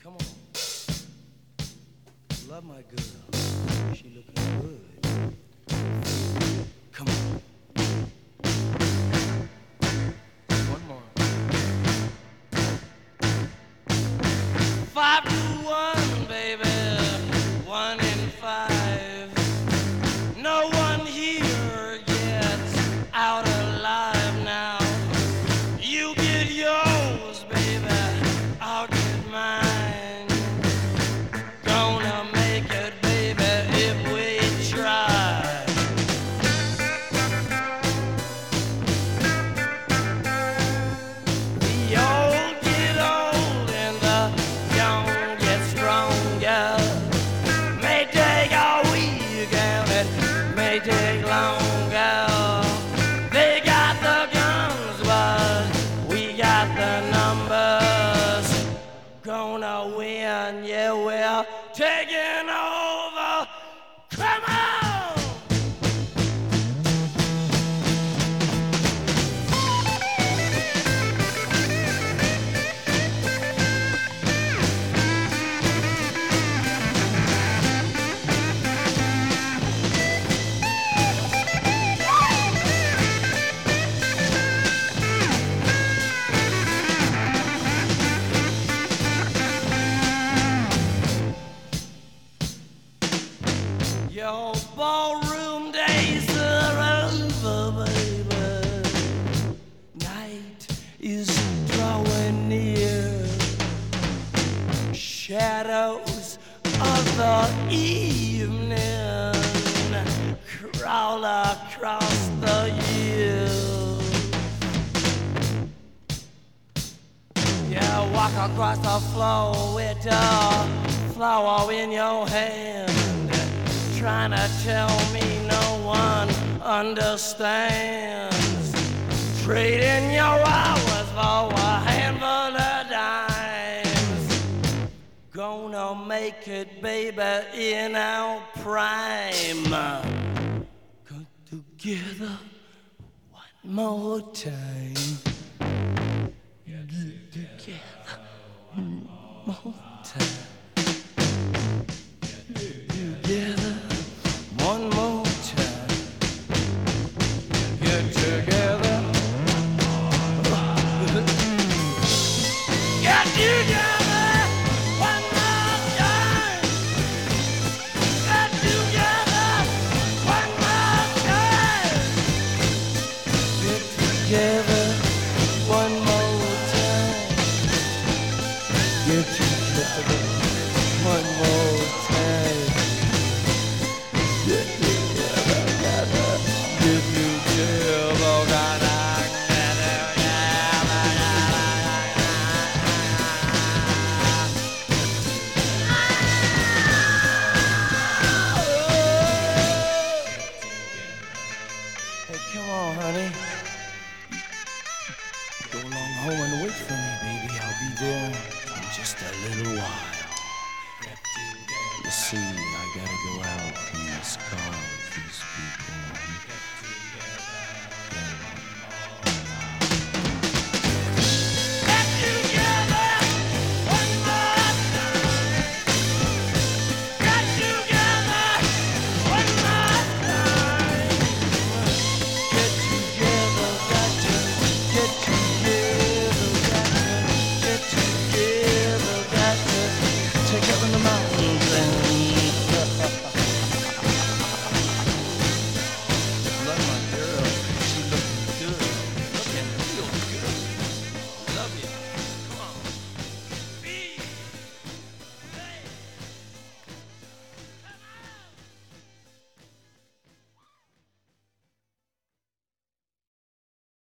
Come on. Love my girl. She looking good. Come on. One more. 5-1, baby. 1 in 5. No one here gets out alive now. You get yours, baby. I'll get mine. Gonna make it, baby, if we try. The old get old and the young get stronger. May take a week and it may take longer. They got the guns, but we got the numbers. Gonna win, yeah, we're taking over. Come on! Your ballroom days are over, baby. Night is drawing near. Shadows of the evening crawl across the years. Yeah, walk across the floor with a flower in your hand, trying to tell me no one understands. Trading your hours for a handful of dimes. Gonna make it, baby, in our prime. Come together one more time. Get together one more time. Together one more time. Get together. Get together one more time. Get together one more time. Get together one more time. Get together one more time. Hey, come on, honey. Go along home and wait for me, baby. I'll be there in just a little while. You see, I gotta go out in this car with these people.